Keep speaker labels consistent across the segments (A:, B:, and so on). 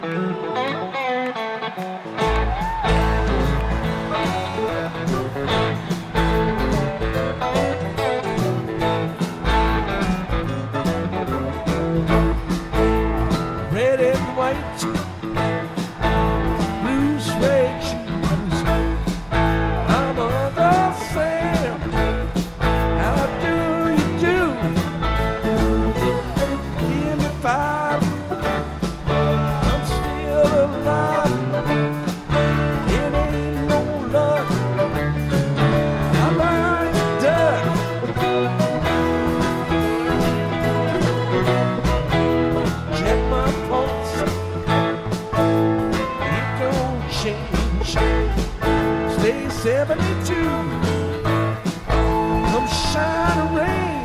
A: Red and white, blue suede shoes. I'm Uncle Sam. How do you do? Give me five. I'm still alive. It ain't no luck. I learned to duck. Check my pulse. It don't change. Stay 72. Come shine a rain.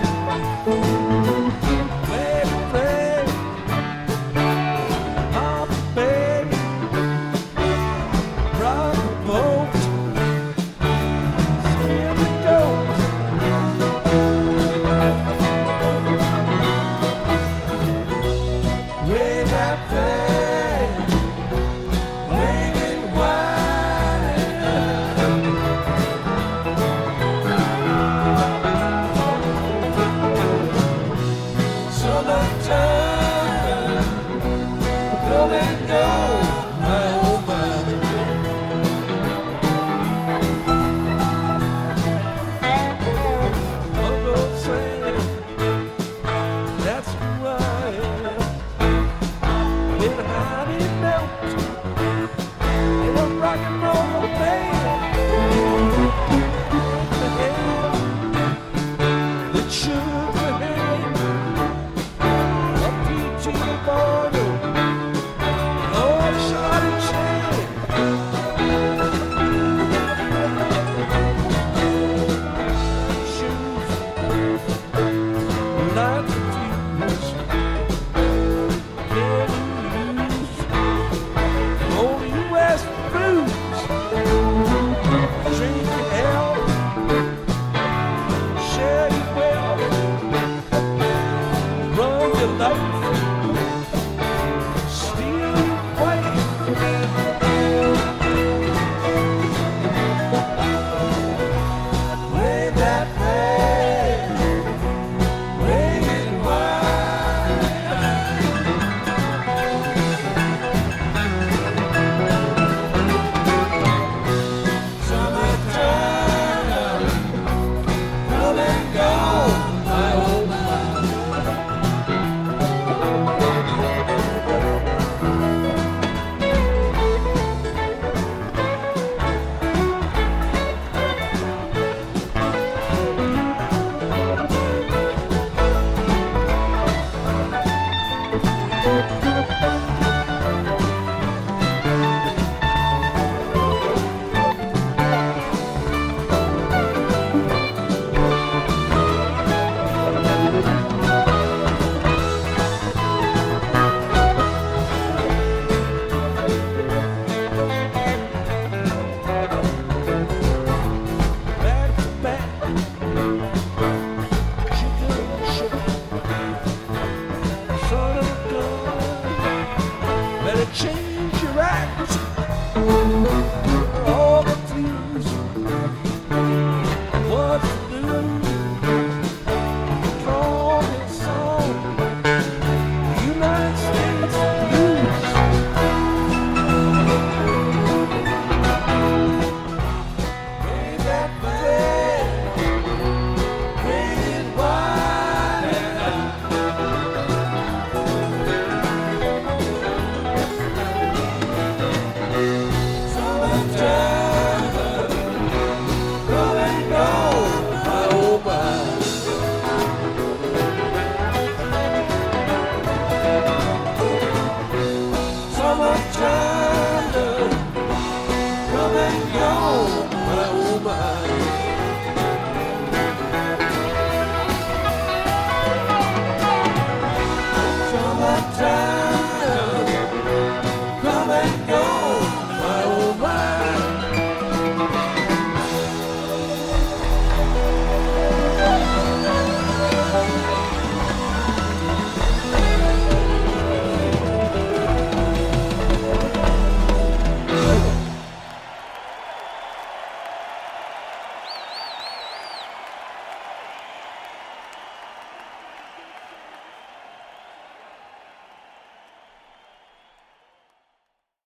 A: Wave a flag. Pop a bag. Rock a boat. Swim it goes. Wave that flag. Wave it wide. Summertime, come and go, my old man. Uncle Sam, that's who I am. Been hiding out in a rock and roll band. The hand that shook the hand of P.T. Barnum. Lord, shot and chain. Shoes, not confused. Can't lose. Old U.S. blues. Drink it out. Share it well. Run your life. Steal your wife. Wave that flag. Wave it wide. Summertime, come and go, my old man. Back to back, chicken shit. Son of a gun, better change your act.